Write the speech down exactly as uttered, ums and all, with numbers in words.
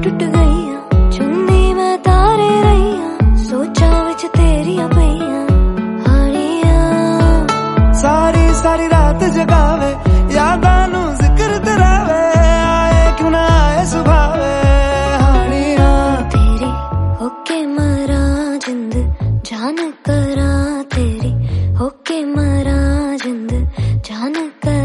टुट गईया चुन्नी मैं तारे रहीया सोचा विच तेरिया पईया हानिया सारी सारी रात जगावे यादां नू जिक्र तेरावे आए क्यों ना आए सुभावे हानिया तेरी होके मरा जिंद जान करा तेरी होके मरा जिंद जान कर